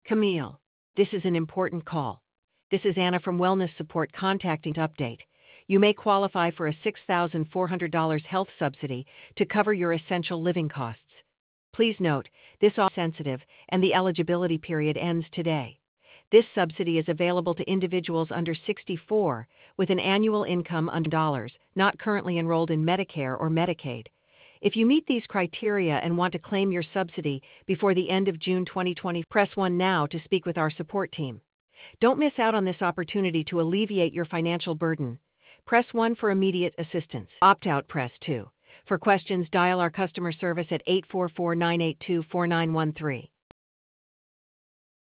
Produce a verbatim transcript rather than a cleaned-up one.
Camille, this is an important call. This is Anna from Wellness Support contacting to update. You may qualify for a six thousand four hundred dollars health subsidy to cover your essential living costs. Please note, this is sensitive and the eligibility period ends today. This subsidy is available to individuals under sixty-four with an annual income under dollars, not currently enrolled in Medicare or Medicaid. If you meet these criteria and want to claim your subsidy before the end of June twenty twenty, press one now to speak with our support team. Don't miss out on this opportunity to alleviate your financial burden. Press one for immediate assistance. Opt out, press two. For questions, dial our customer service at eight four four, nine eight two, four nine one three.